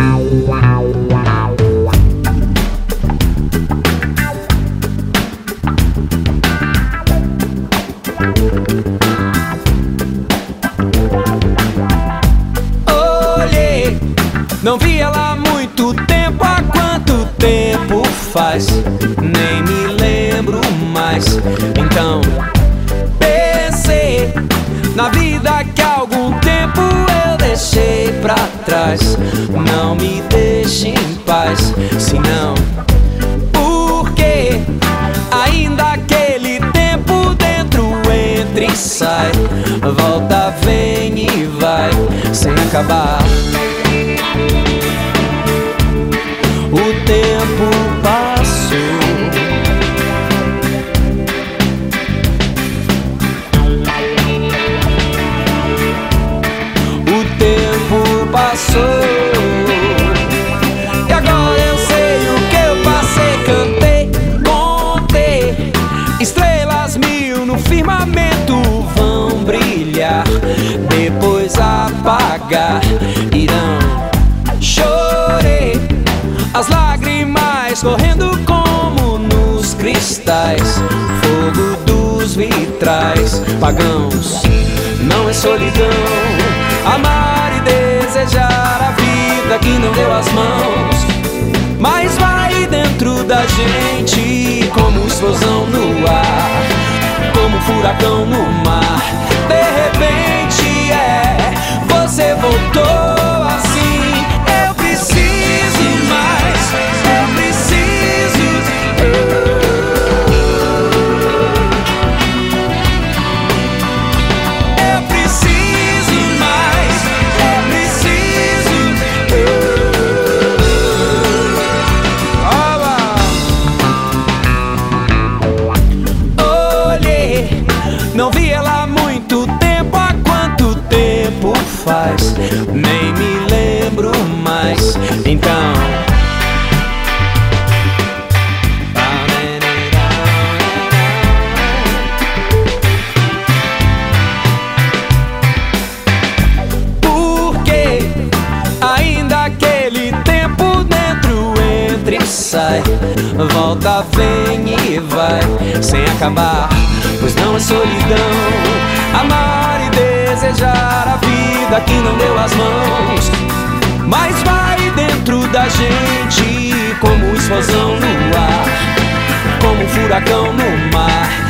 Olhei, não vi ela há muito tempo. Há quanto tempo faz? Nem me lembro mais. Então pensei na vida que há algum tempo eu deixei pra trás. Não me deixe em paz, senão porque ainda aquele tempo dentro entra e sai, volta, vem e vai, sem acabar. O tempo passou, o tempo passou. E agora eu sei o que eu passei. Cantei, contei estrelas mil no firmamento, vão brilhar, depois apagar, irão. Chorei, as lágrimas correndo como nos cristais, fogo dos vitrais. Pagãos, não é solidão, amar e desejar a vida que não deu as mãos, mas vai dentro da gente como explosão no ar, como furacão no mar. De repente você voltou assim. Eu preciso mais, eu preciso. Eu preciso mais, eu preciso. Olhei, não vi ela há muito tempo. Há quanto tempo faz? Nem me lembro mais. Então porque ainda aquele tempo dentro entra e sai, volta, vem e vai, sem acabar. Pois não é solidão, amar e desejar a vida que não deu as mãos, mas vai dentro da gente como explosão no ar, como furacão no mar.